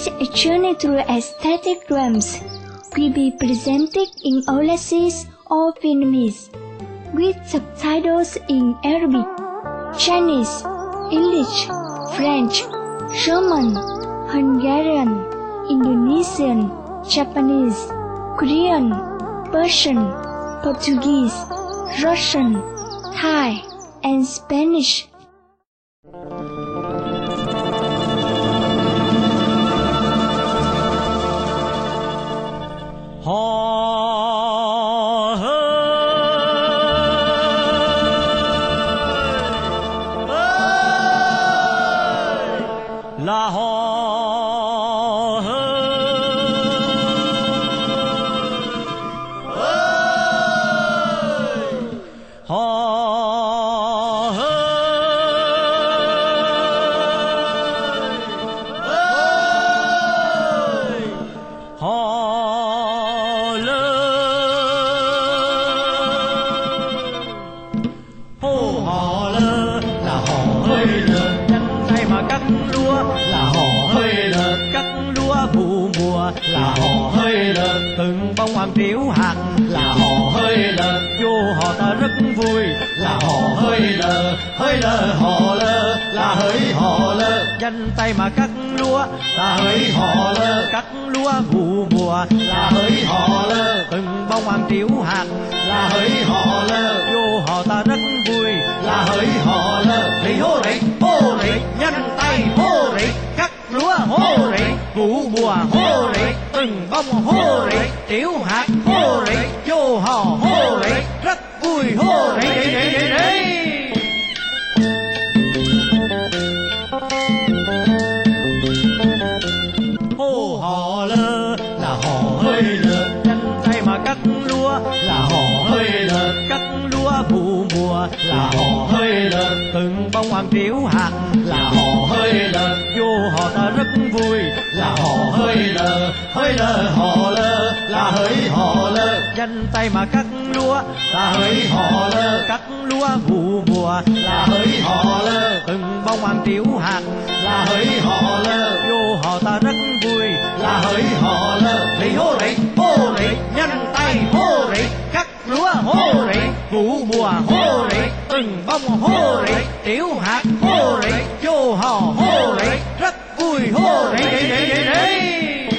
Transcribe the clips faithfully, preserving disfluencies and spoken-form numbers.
is a journey through aesthetic realms, will be presented in Aulacese or Vietnamese, with subtitles in Arabic, Chinese, English, French, German, Hungarian, Indonesian, Japanese, Korean, Persian, Portuguese, Russian, Thai, and Spanish. Là hò hơi lớn, từng bông hoa triểu hạt. Là hò hơi lớn, vô họ ta rất vui. Là hò hơi lờ, hơi lờ hò lơ, là hỡi hò lơ. Danh tay mà cắt lúa, là hỡi hò lơ. Cắt lúa vụ mùa, là hỡi hò lơ. Từng bông hoa triểu hạt, là hỡi hò lơ. Vô họ ta rất vui, là hỡi hò lơ. Thì hô rị, hô rị, nhanh tay hô rị. Cắt lúa hô rị, vụ mùa hô rị. Từng bông hô rị, tiểu hạt hô rị. Vô hò hô rị, rất vui hô rị rị rị rị rị. Hô hò lơ, là hò hơi lớn. Nhanh tay mà cắt lúa, là hò hơi lớn. Cắt lúa vụ mùa, là hò hơi lớn. Từng bông hoa triểu hạt, là hò hơi lớn. Vô họ ta rất vui, là hò hơi lơ, hơi lơ hò lơ, là hỡi hò lơ. Danh tay mà cắt lúa, là hỡi hò lơ. Cắt lúa vụ mùa, là hỡi hò lơ. Từng bông hoa triểu hạt, là hỡi hò lơ. Vô họ ta rất vui, là hỡi hò lơ. Thì hô rị, hô rị, nhanh tay hô rị. Cắt lúa hô rị, vụ mùa hô rị. Từng bông hô rị, tiểu hạt hô rị. Vô hò hô rị, rất vui hô rị rị rị rị rị.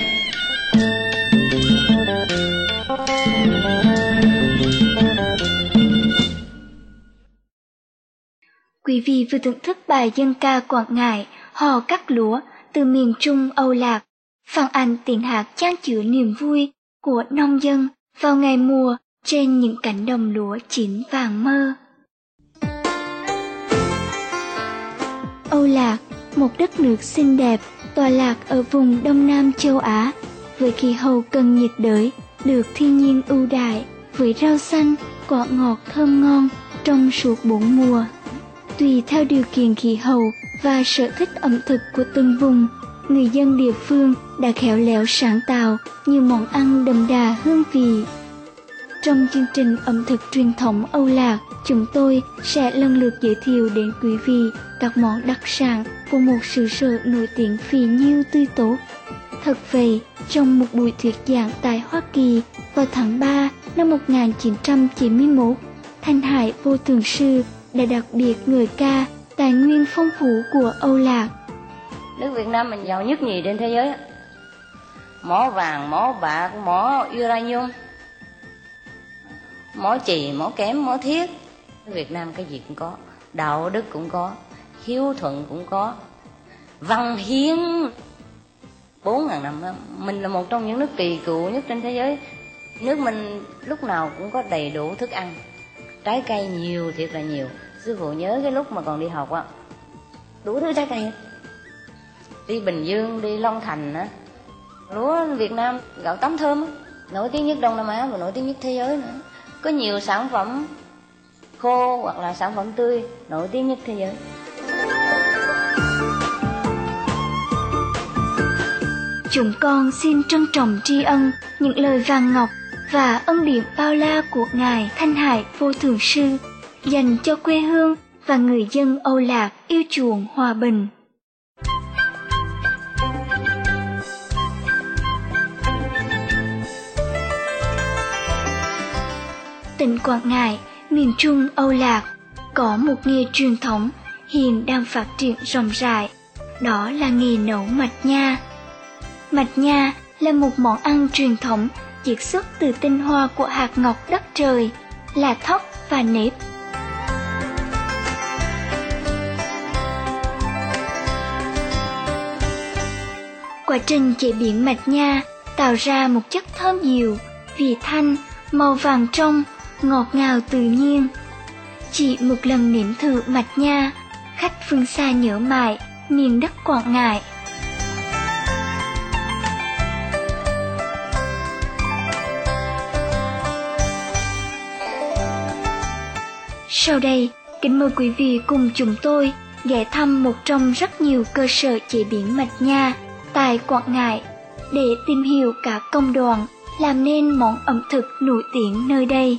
Quý vị vừa thưởng thức bài dân ca Quảng Ngãi Hò Cắt Lúa từ miền Trung Âu Lạc, phản ánh tiếng hát chan chứa niềm vui của nông dân vào ngày mùa trên những cánh đồng lúa chín vàng mơ. Âu Lạc, một đất nước xinh đẹp tọa lạc ở vùng Đông Nam châu Á, với khí hậu cận nhiệt đới, được thiên nhiên ưu đãi với rau xanh, quả ngọt thơm ngon trong suốt bốn mùa. Tùy theo điều kiện khí hậu và sở thích ẩm thực của từng vùng, người dân địa phương đã khéo léo sáng tạo nhiều món ăn đậm đà hương vị. Trong chương trình ẩm thực truyền thống Âu Lạc, chúng tôi sẽ lần lượt giới thiệu đến quý vị các món đặc sản của một xứ sở nổi tiếng phì nhiêu tươi tốt. Thật vậy, trong một buổi thuyết giảng tại Hoa Kỳ vào tháng ba năm một nghìn chín trăm chín mươi mốt, Thanh Hải Vô Thường Sư đã đặc biệt ngợi ca tài nguyên phong phú của Âu Lạc. Nước Việt Nam mình giàu nhất nhì trên thế giới. Mỏ vàng, mỏ bạc, mỏ uranium, mỏ chì, mỏ kém, mỏ thiết. Việt Nam cái gì cũng có, đạo đức cũng có, hiếu thuận cũng có, văn hiến. Bốn ngàn năm đó, mình là một trong những nước kỳ cựu nhất trên thế giới. Nước mình lúc nào cũng có đầy đủ thức ăn, trái cây nhiều thiệt là nhiều. Sư phụ nhớ cái lúc mà còn đi học á, đủ thứ trái cây. Đi Bình Dương, đi Long Thành á, lúa Việt Nam, gạo tấm thơm á, nổi tiếng nhất Đông Nam Á và nổi tiếng nhất thế giới nữa. Có nhiều sản phẩm khô hoặc là sản phẩm tươi nổi tiếng nhất thế giới. Chúng con xin trân trọng tri ân những lời vàng ngọc và ân điển bao la của Ngài Thanh Hải Vô Thường Sư dành cho quê hương và người dân Âu Lạc yêu chuộng hòa bình. tỉnh Quảng Ngãi, miền Trung Âu Lạc, có một nghề truyền thống hiện đang phát triển rộng rãi, đó là nghề nấu mạch nha. Mạch nha là một món ăn truyền thống chiết xuất từ tinh hoa của hạt ngọc đất trời, là thóc và nếp. Quá trình chế biến mạch nha tạo ra một chất thơm dịu, vị thanh, màu vàng trong, ngọt ngào tự nhiên. Chỉ một lần nếm thử mạch nha, khách phương xa nhớ mãi miền đất Quảng Ngãi. Sau đây, kính mời quý vị cùng chúng tôi ghé thăm một trong rất nhiều cơ sở chế biến mạch nha tại Quảng Ngãi để tìm hiểu các công đoạn làm nên món ẩm thực nổi tiếng nơi đây.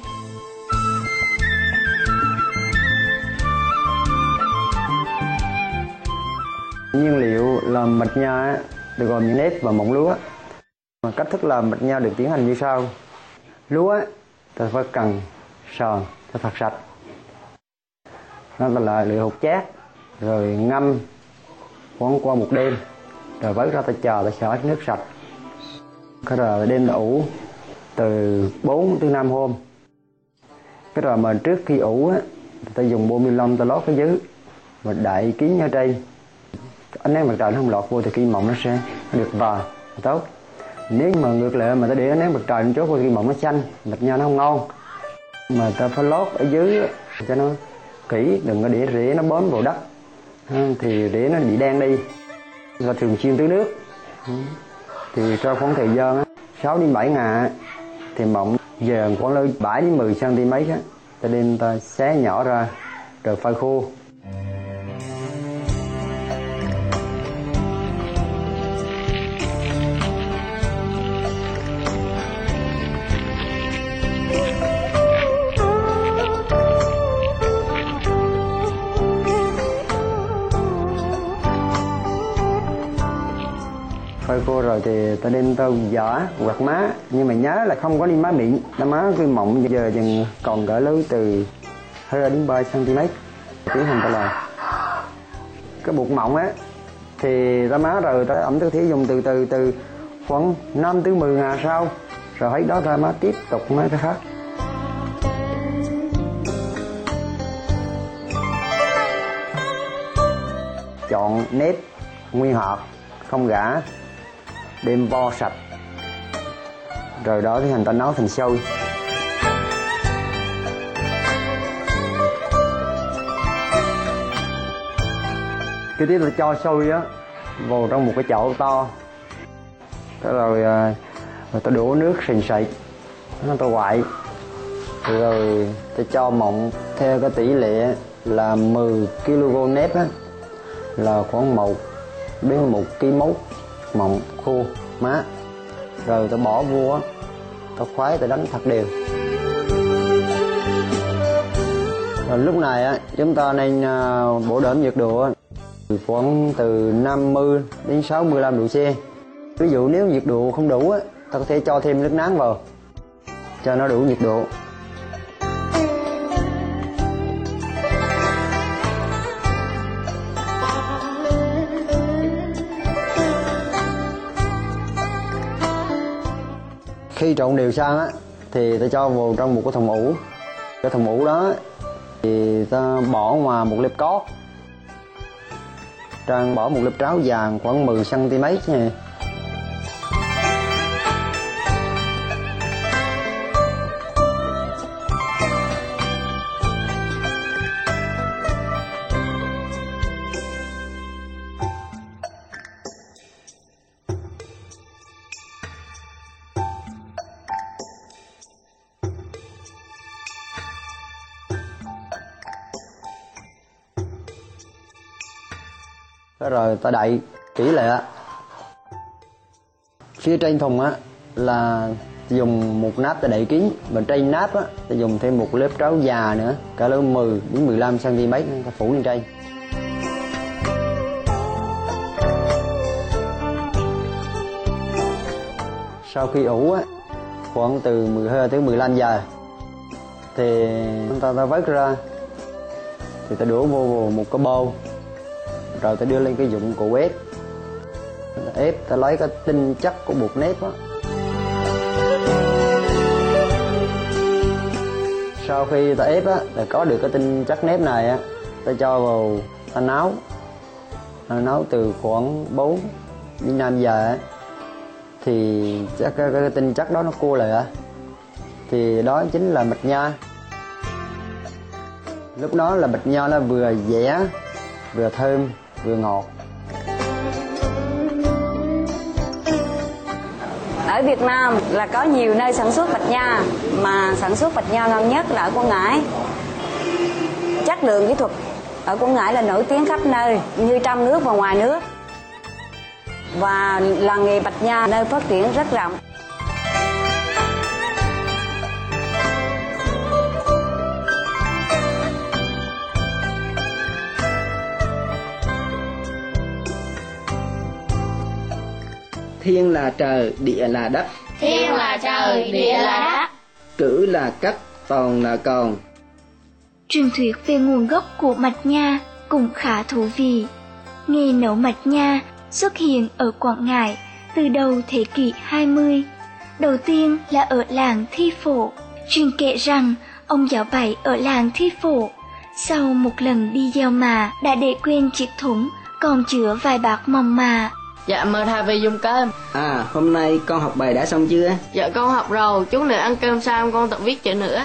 Nguyên liệu làm mạch nha được gồm những nếp và mọng lúa. Cách thức làm mạch nha được tiến hành như sau. Lúa ta phải cần sòn cho thật sạch, nó là lựa hột chát, rồi ngâm khoảng qua một đêm, rồi vớt ra ta chờ ta xả nước sạch. Cái rồi đem ủ từ bốn tới năm hôm. Cái rồi mà trước khi ủ á, ta dùng bô ni lông ta lót cái dưới và đậy kín ở trên. Ánh nắng mặt trời nó không lọt vô thì cây mọng nó sẽ được vàng tốt. Nếu mà ngược lại mà ta để ánh nắng mặt trời lên chốt vô thì cây mọng nó xanh, mạch nha nó không ngon. Mà ta phải lót ở dưới cho nó kỹ, đừng có để rễ nó bám vào đất thì rễ nó bị đen đi. Và thường xuyên tưới nước thì trong khoảng thời gian sáu đến bảy ngày thì mọng dờn khoảng lên bảy đến mười xăng-ti-mét á, ta đem ta xé nhỏ ra rồi phơi khô. Phơi khô rồi thì ta đem tao giỏ quạt má, nhưng mà nhớ là không có đi má miệng, nó má cái mọng giờ chừng còn cỡ lớn từ hai đến ba xăng-ti-mét. Tiến hành ta làm cái bột mọng á thì ta má rồi ta ẩm thức thí dùng từ từ từ khoảng năm tới mười ngày sau, rồi hết đó ta má tiếp tục má cái khác. Chọn nếp nguyên hạt không gã, đem vo sạch, rồi đó thì hành ta nấu thành xôi. Cái tiếp là cho xôi á vào trong một cái chậu to, rồi rồi ta đổ nước sền sệt, nó ta quậy, rồi ta cho mọng theo cái tỷ lệ là mười ki lô gam nếp á, là khoảng một đến một ký mốt mọng khô má, rồi ta bỏ vô á, ta khoái ta đánh thật đều. Rồi lúc này á chúng ta nên uh, bổ đỡm nhiệt độ khoảng từ năm mươi đến sáu mươi lăm độ C. Ví dụ nếu nhiệt độ không đủ á, ta có thể cho thêm nước nóng vào cho nó đủ nhiệt độ. Khi trộn đều sang á thì ta cho vào trong một cái thùng ủ. Cái thùng ủ đó thì ta bỏ ngoài một lớp cót, trang bỏ một lớp tráo vàng khoảng mười xăng-ti-mét nha. Rồi ta đậy kỹ lại. Phía trên thùng á là dùng một nắp ta đậy kín, và trên nắp á ta dùng thêm một lớp tráo già nữa, cả lớn mười đến mười lăm xăng-ti-mét ta phủ lên trên. Sau khi ủ á khoảng từ mười hai tới mười lăm giờ thì chúng ta ta vớt ra, thì ta đổ vô một cái bô, rồi ta đưa lên cái dụng cụ ép, ta ép ta lấy cái tinh chất của bột nếp á. Sau khi ta ép á, là có được cái tinh chất nếp này á, ta cho vào ta nấu, ta nấu từ khoảng bốn đến năm giờ á, thì chắc cái, cái, cái tinh chất đó nó cua lại á, thì đó chính là mạch nha. Lúc đó là mạch nho nó vừa dẻ, vừa thơm, vừa ngọt. Ở Việt Nam là có nhiều nơi sản xuất mạch nha, mà sản xuất mạch nha ngon nhất là ở Quảng Ngãi. Chất lượng kỹ thuật ở Quảng Ngãi là nổi tiếng khắp nơi, như trong nước và ngoài nước. Và làng nghề mạch nha nơi phát triển rất rộng. Thiên là trời, địa là đất. Thiên là trời, địa là đất. Cử là cất, tòn là còn. Truyền thuyết về nguồn gốc của mạch nha cũng khá thú vị. Nghề nấu mạch nha xuất hiện ở Quảng Ngãi từ đầu thế kỷ hai mươi. Đầu tiên là ở làng Thi Phổ. Truyền kể rằng ông giáo bảy ở làng Thi Phổ sau một lần đi gieo mạ đã để quên chiếc thúng còn chứa vài bát mồng mạ. Dạ mời thầy về dùng cơm. À, hôm nay con học bài đã xong chưa? Dạ con học rồi, chút nữa ăn cơm xong con tự viết chữ nữa.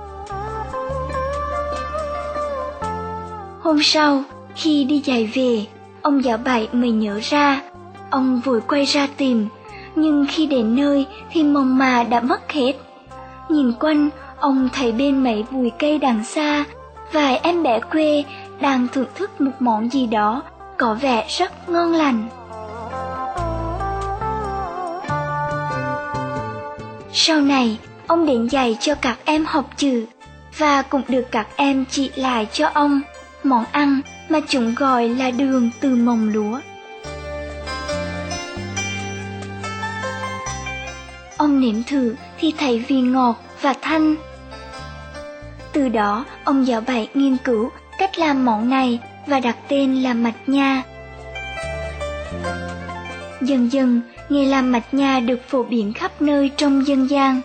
Hôm sau, khi đi dạy về, ông giáo bảy mới nhớ ra. Ông vội quay ra tìm, nhưng khi đến nơi thì mồng mạ đã mất hết. Nhìn quanh, ông thấy bên mấy bụi cây đằng xa, vài em bé quê đang thưởng thức một món gì đó có vẻ rất ngon lành. Sau này, ông đến dạy cho các em học chữ, và cũng được các em chỉ lại cho ông món ăn mà chúng gọi là đường từ mồng lúa. Ông nếm thử thì thấy vị ngọt và thanh. Từ đó, ông giáo bảy nghiên cứu cách làm món này và đặt tên là mạch nha. Dần dần, nghề làm mạch nha được phổ biến khắp nơi trong dân gian.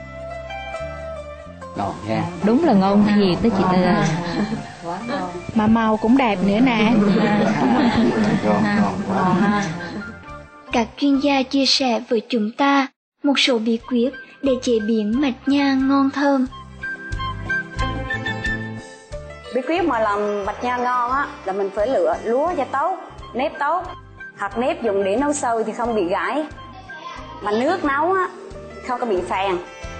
Ngon nha. Đúng là ngon thiệt đó chị Tư. Mà màu cũng đẹp nữa nè. Các chuyên gia chia sẻ với chúng ta một số bí quyết để chế biến mạch nha ngon thơm. Bí quyết mà làm mạch nha ngon á là mình phải lựa lúa cho tốt, nếp tốt. Hạt nếp dùng để nấu sôi thì không bị gãi, mà nước nấu á không có bị phèn.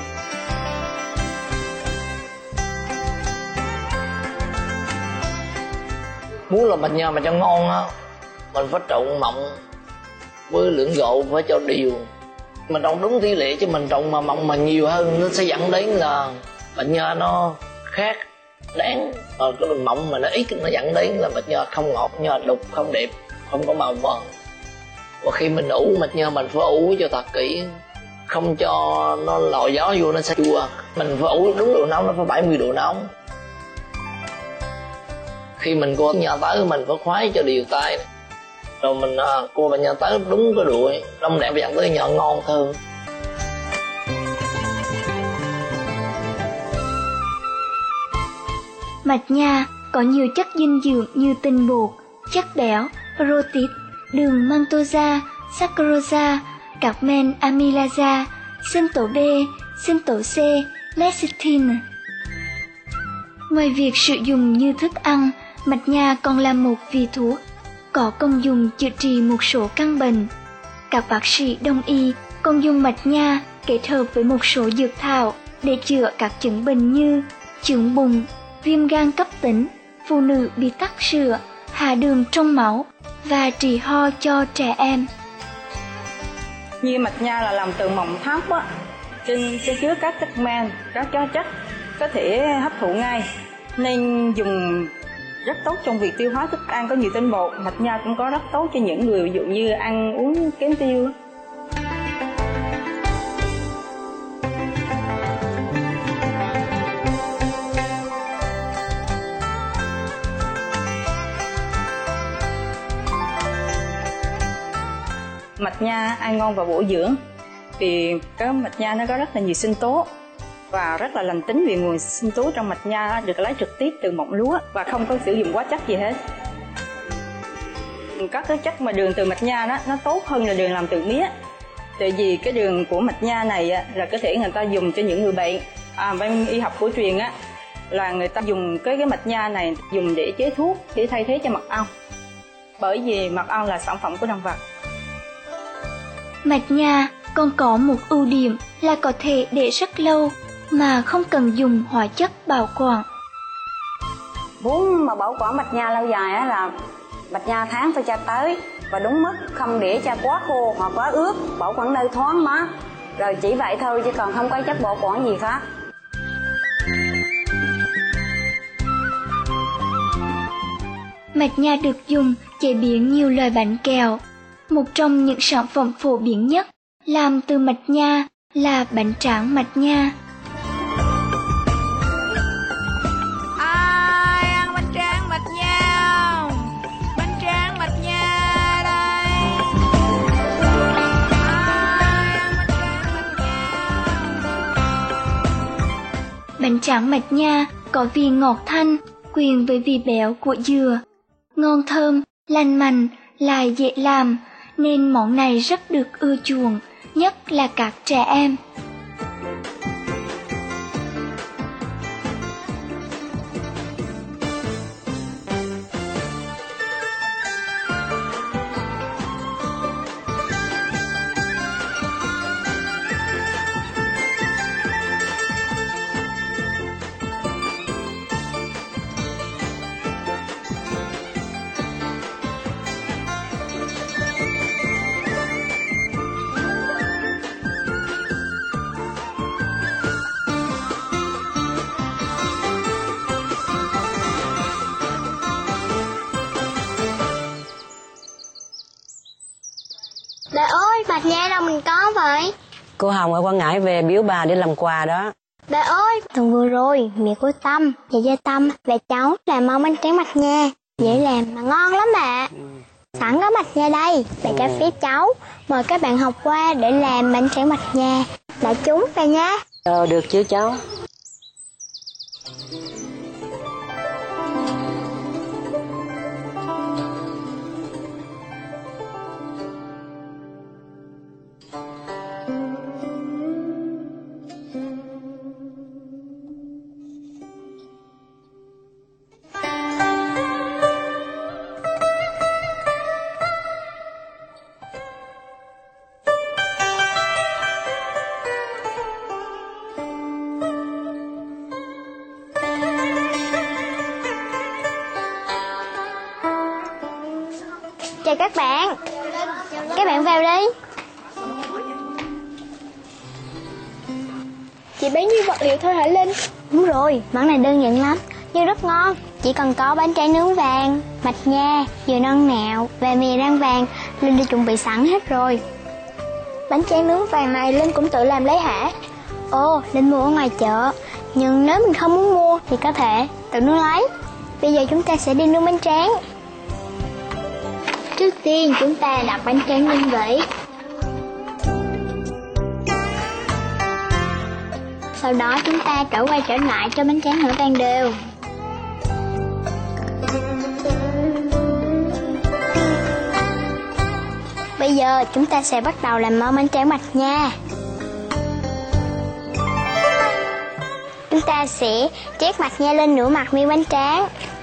Muốn làm mạch nha mà cho ngon á, mình phải trộn mọng với lượng gạo phải cho đều. Mình trộn đúng tỷ lệ, chứ mình trộn mà mọng mà nhiều hơn nó sẽ dẫn đến là mạch nha nó khác đáng. Rồi cái đường mọng mà nó ít nó dẫn đến là mạch nha không ngọt, nha đục, không đẹp, không có màu vàng. Và khi mình ủ mạch nha mình phải ủ cho thật kỹ, không cho nó lòi gió vô nó sẽ chua. Mình phải ủ đúng độ nóng, nó phải bảy mươi độ nóng. Khi mình cô nha tới mình phải khoái cho đều tay, rồi mình à, cô bạn nha tới đúng cái độ đông đẹp dẫn tới nha ngon thơm. Mạch nha có nhiều chất dinh dưỡng như tinh bột, chất béo, protein, đường maltose, saccharose, các men amylase, sinh tố B, sinh tố C, lecithin. Ngoài việc sử dụng như thức ăn, mạch nha còn là một vị thuốc, có công dụng chữa trị một số căn bệnh. Các bác sĩ đông y còn dùng mạch nha kết hợp với một số dược thảo để chữa các chứng bệnh như chứng bụng, viêm gan cấp tính, phụ nữ bị tắc sữa, hạ đường trong máu và trị ho cho trẻ em. Như mạch nha là làm từ mọng thóc á, trên sẽ chứa các chất men, các chất có thể hấp thụ ngay, nên dùng rất tốt trong việc tiêu hóa thức ăn có nhiều tinh bột. Mạch nha cũng có rất tốt cho những người ví dụ như ăn uống kém tiêu. mạch nha ăn ngon và bổ dưỡng. Vì cái mạch nha nó có rất là nhiều sinh tố và rất là lành tính, vì nguồn sinh tố trong mạch nha được lấy trực tiếp từ mọng lúa và không có sử dụng hóa chất gì hết. Các cái chất mà đường từ mạch nha đó nó tốt hơn là đường làm từ mía. Tại vì cái đường của mạch nha này á, là có thể người ta dùng cho những người bệnh. À, bên y học cổ truyền á là người ta dùng cái cái mạch nha này dùng để chế thuốc, để thay thế cho mật ong. Bởi vì mật ong là sản phẩm của động vật. Mạch nha còn có một ưu điểm là có thể để rất lâu mà không cần dùng hóa chất bảo quản. Muốn mà bảo quản mạch nha lâu dài á là mạch nha tháng phải cho tới và đúng mức, không để cho quá khô hoặc quá ướt, bảo quản nơi thoáng mát. Rồi chỉ vậy thôi chứ còn không có chất bảo quản gì khác. Mạch nha được dùng chế biến nhiều loại bánh kẹo. Một trong những sản phẩm phổ biến nhất làm từ mạch nha là bánh tráng mạch nha. Ai ăn bánh tráng mạch nha? Bánh tráng mạch nha đây. Ai ăn bánh tráng mạch nha? Bánh tráng mạch nha có vị ngọt thanh, quyện với vị béo của dừa, ngon thơm, lành mạnh, lại dễ làm, nên món này rất được ưa chuộng, nhất là các trẻ em. Bà ơi, mạch nha đâu mình có vậy? Cô Hồng ở Quảng Ngãi về biếu bà để làm quà đó. Bà ơi, tuần vừa rồi mẹ của Tâm và gia Tâm và cháu làm món bánh tráng mạch nha, dễ làm mà ngon lắm bà. Ừ. Sẵn có mạch nha đây, bà cho phép cháu mời các bạn học qua để làm bánh tráng mạch nha. Đã trúng bà nha. Ờ, được chứ cháu. Chào các bạn. Các bạn vào đi. Chỉ bấy nhiêu vật liệu thôi hả Linh? Đúng rồi, món này đơn giản lắm nhưng rất ngon. Chỉ cần có bánh tráng nướng vàng, mạch nha, dừa non nạo và mì rang vàng. Linh đã chuẩn bị sẵn hết rồi. Bánh tráng nướng vàng này Linh cũng tự làm lấy hả? Ồ, Linh mua ở ngoài chợ. Nhưng nếu mình không muốn mua thì có thể tự nướng lấy. Bây giờ chúng ta sẽ đi nướng bánh tráng. Trước tiên chúng ta đặt bánh tráng lên vỉ. Sau đó chúng ta trở quay trở lại cho bánh tráng nở vàng đều. Bây giờ chúng ta sẽ bắt đầu làm món bánh tráng mạch nha. Chúng ta sẽ trét mạch nha lên nửa mặt miếng bánh tráng.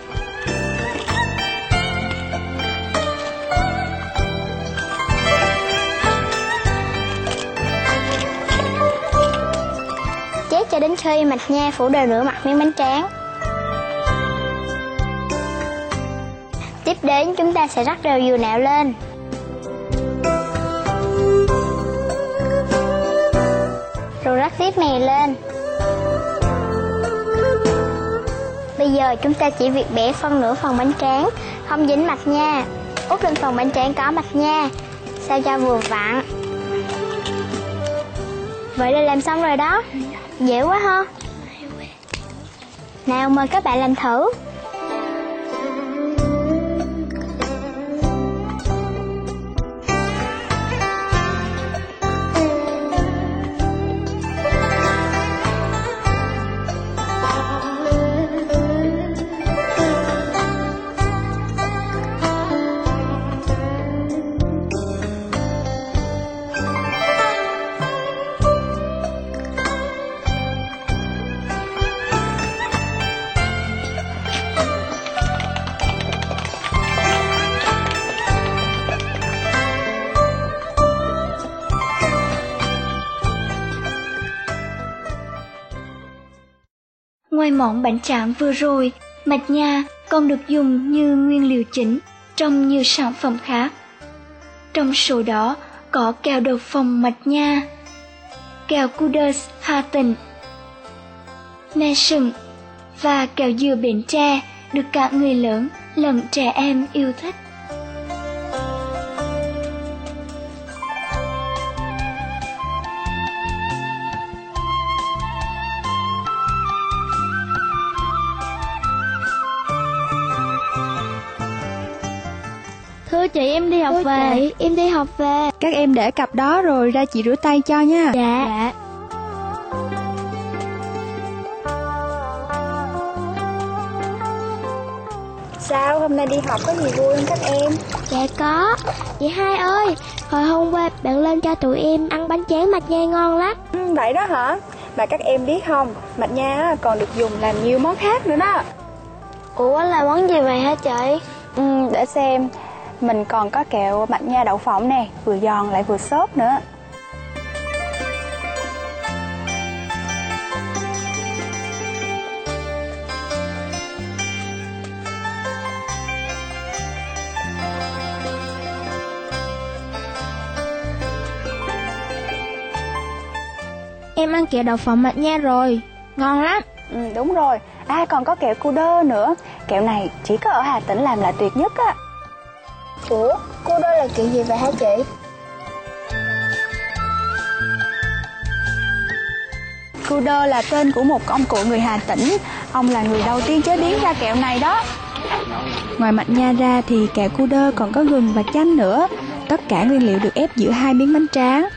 Trét cho đến khi mạch nha phủ đều nửa mặt miếng bánh tráng. Tiếp đến chúng ta sẽ rắc đều dừa nạo lên. Rồi rắc tiếp mè lên. Bây giờ chúng ta chỉ việc bẻ phân nửa phần bánh tráng, không dính mạch nha. Úp lên phần bánh tráng có mạch nha, sao cho vừa vặn. Vậy là làm xong rồi đó. Dễ quá ha. Nào mời các bạn làm thử. Ngoài món bánh tráng vừa rồi, mạch nha còn được dùng như nguyên liệu chính trong nhiều sản phẩm khác. Trong số đó có kẹo đậu phộng mạch nha, kẹo Kudus Hà Tĩnh, me sừng và kẹo dừa Bến Tre được cả người lớn lẫn trẻ em yêu thích. Thưa chị, em đi học Thưa về. Chị, em đi học về. Các em để cặp đó rồi ra chị rửa tay cho nha. Dạ. Dạ. Sao, hôm nay đi học có gì vui không các em? Dạ có. Chị Hai ơi, hồi hôm qua bạn lên cho tụi em ăn bánh tráng mạch nha ngon lắm. Ừ, vậy đó hả? Mà các em biết không, mạch nha còn được dùng làm nhiều món khác nữa đó. Ủa, là món gì vậy hả chị? Ừ, để xem. Mình còn có kẹo mạch nha đậu phộng nè, vừa giòn lại vừa xốp nữa. Em ăn kẹo đậu phộng mạch nha rồi, ngon lắm. Ừ, đúng rồi. À, còn có kẹo cu đơ nữa. Kẹo này chỉ có ở Hà Tĩnh làm là tuyệt nhất á. Ủa, cu đơ là kẹo gì vậy hả chị? Cu đơ là tên của một ông cụ người Hà Tĩnh. Ông là người đầu tiên chế biến ra kẹo này đó. Ngoài mạch nha ra thì kẹo cu đơ còn có gừng và chanh nữa. Tất cả nguyên liệu được ép giữa hai miếng bánh tráng.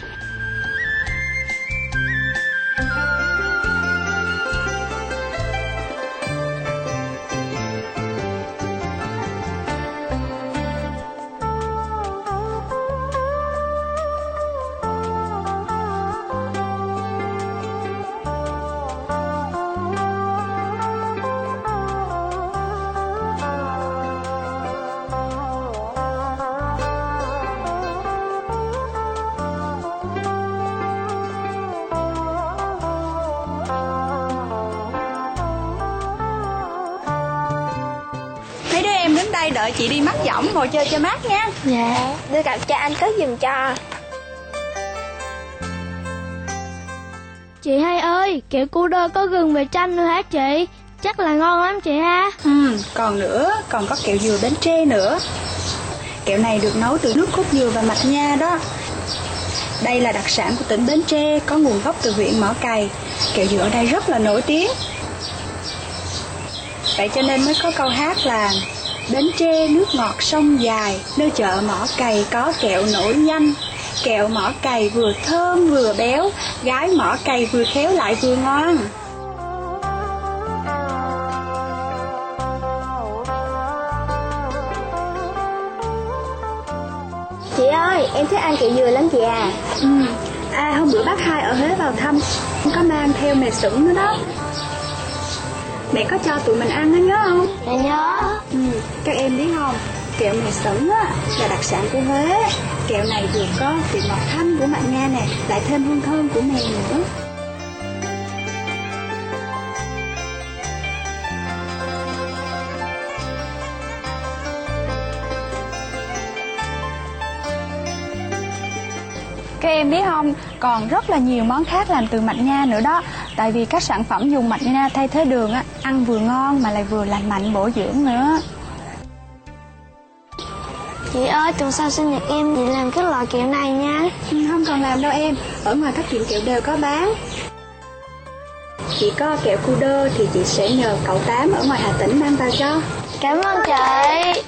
Đợi chị đi mắc võng ngồi chơi cho mát nha. Dạ, đưa cặp cho anh cất giùm cho. Chị Hai ơi, kẹo cu đơ có gừng và chanh nữa hả chị? Chắc là ngon lắm chị ha. Ừ, còn nữa, còn có kẹo dừa Bến Tre nữa. Kẹo này được nấu từ nước cốt dừa và mạch nha đó. Đây là đặc sản của tỉnh Bến Tre, có nguồn gốc từ huyện Mỏ Cày. Kẹo dừa ở đây rất là nổi tiếng. Vậy cho nên mới có câu hát là Bến Tre nước ngọt sông dài, nơi chợ Mỏ Cày có kẹo nổi danh. Kẹo Mỏ Cày vừa thơm vừa béo, gái Mỏ Cày vừa khéo lại vừa ngon. Chị ơi, em thích ăn kẹo dừa lắm chị à. Ừ. À, hôm bữa bác Hai ở Huế vào thăm, có mang theo mè sửng nữa đó. Mẹ có cho tụi mình ăn á, nhớ không? Dạ nhớ. Ừ, các em biết không, kẹo mè sửng á là đặc sản của Huế. Kẹo này vừa có vị ngọt thanh của mạch nha nè, lại thêm hương thơm của mè nữa. Các em biết không, còn rất là nhiều món khác làm từ mạch nha nữa đó. Tại vì các sản phẩm dùng mạch nha thay thế đường á, ăn vừa ngon mà lại vừa lành mạnh bổ dưỡng nữa. Chị ơi, tuần sau sinh nhật em chị làm cái loại kẹo này nha. Ừ, không cần làm đâu em, ở ngoài các tiệm kẹo đều có bán. Chỉ có kẹo cu đơ thì chị sẽ nhờ cậu Tám ở ngoài Hà Tĩnh mang vào cho. Cảm ơn chị.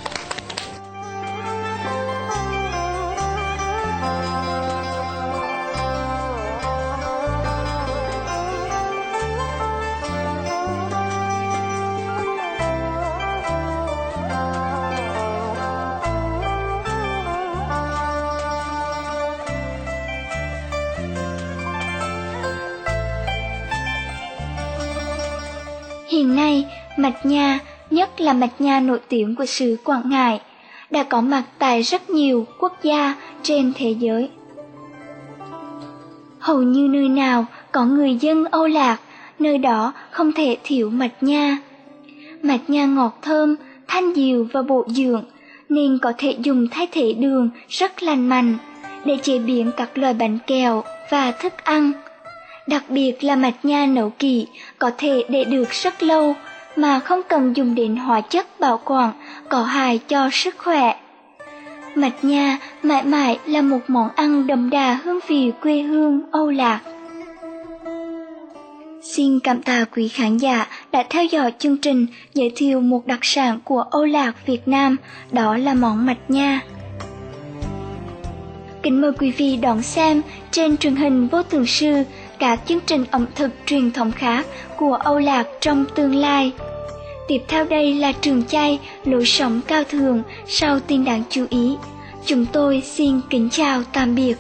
Hiện nay, mạch nha, nhất là mạch nha nổi tiếng của xứ Quảng Ngãi, đã có mặt tại rất nhiều quốc gia trên thế giới. Hầu như nơi nào có người dân Âu Lạc nơi đó không thể thiếu mạch nha. Mạch nha ngọt thơm, thanh dịu và bổ dưỡng, nên có thể dùng thay thế đường rất lành mạnh để chế biến các loại bánh kẹo và thức ăn. Đặc biệt là mạch nha nấu kỹ có thể để được rất lâu mà không cần dùng đến hóa chất bảo quản có hại cho sức khỏe. Mạch nha mãi mãi là một món ăn đậm đà hương vị quê hương Âu Lạc. Xin cảm tạ quý khán giả đã theo dõi chương trình giới thiệu một đặc sản của Âu Lạc Việt Nam, đó là món mạch nha. Kính mời quý vị đón xem trên truyền hình Vô Tượng Sư các chương trình ẩm thực truyền thống khác của Âu Lạc trong tương lai. Tiếp theo đây là Trường Chay, lối sống cao thượng sau tin đáng chú ý. Chúng tôi xin kính chào tạm biệt.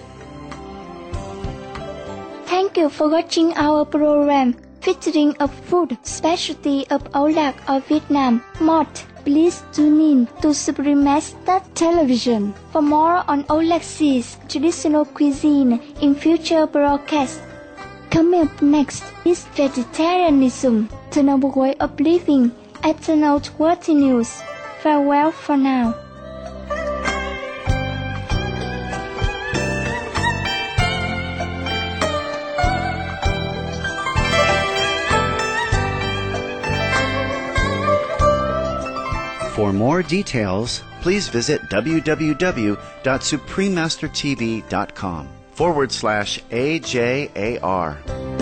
Thank you for watching our program featuring a food specialty of Âu Lạc of Vietnam, Mott. Please tune in to Supreme Star Television for more on Âu Lạc Sea's traditional cuisine in future broadcasts. Coming up next is vegetarianism, the noble way of living, eternal worthy news. Farewell for now. For more details, please visit www.suprememastertv.com forward slash AJAR.